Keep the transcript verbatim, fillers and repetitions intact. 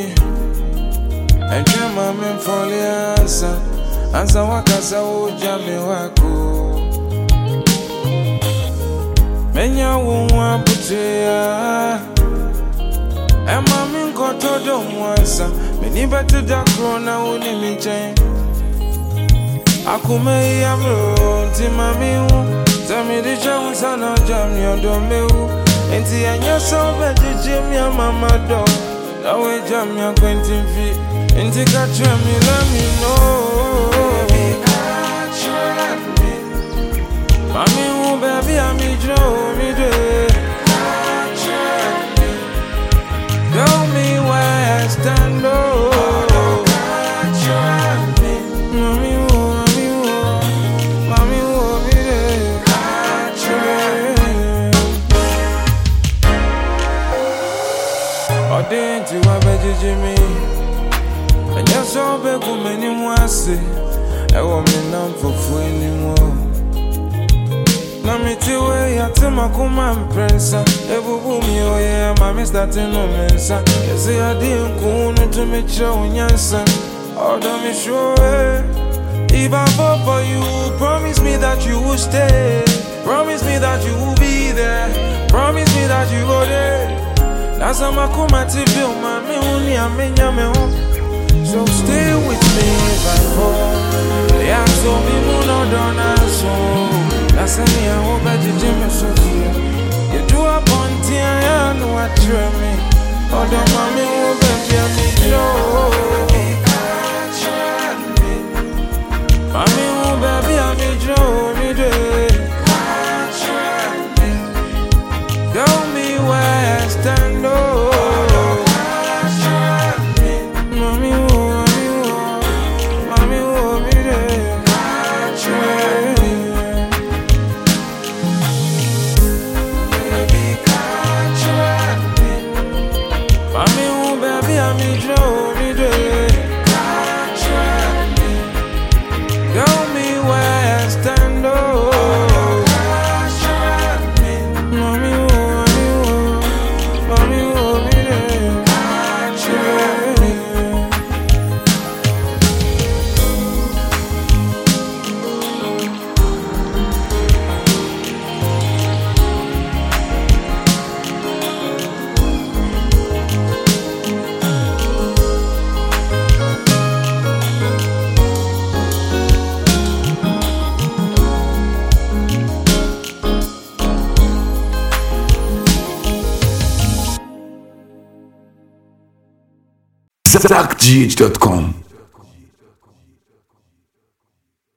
and your mom and foliasa, as I walk as I would jammy wako. Menya won't want to and mammy got to do once. Many better dark crona only me chain. Akume yamro, Timami, tell me the chance and I'll jam your domeo. And see, and you're so bad, Jim, your mamma dog. Now we jam your twenty feet. And take a tram, you let me know. Mommy, oh, baby, I'm me, Joe, me, day. Tell me where I stand, oh. Mommy, oh, mommy, oh, mommy, oh, me, day. Oh, didn't you have a Jimmy? And you're so big, many more say. I want me numb for food anymore. Namiti we ya tema kuma mpresa ebubu mi oye mami starting no mensa yesi adi nkunu tumicha unyansa odo mi show. If I fall for you, promise me that you will stay. Promise me that you will be there. Promise me that you go there. Nasa makuma tibi mami uni amenya me ho. So stay with me if I fall. Yeah, so me muno dona so. That's me, I hope that you do me so feel. You do a bunty, I know what you're me. Oh, the mommy will be a me, Joe. Mommy will be a me, Joe, me, day. Tell me where I stand, oh. Mommy will, mommy will, mommy will be there. Zach G H dot com